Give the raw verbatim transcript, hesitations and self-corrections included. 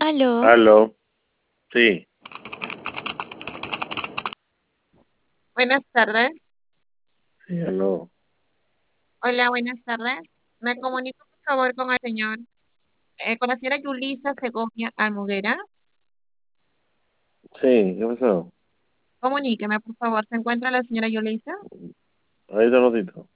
Aló, Aló, sí, buenas tardes. sí, aló. Hola, buenas tardes. Me comunico, por favor, con el señor, eh, con la señora Yulisa Segovia Almuguera. Sí, ¿qué pasó? Comuníqueme, por favor. ¿Se encuentra la señora Yulisa? Ahorita un ratito.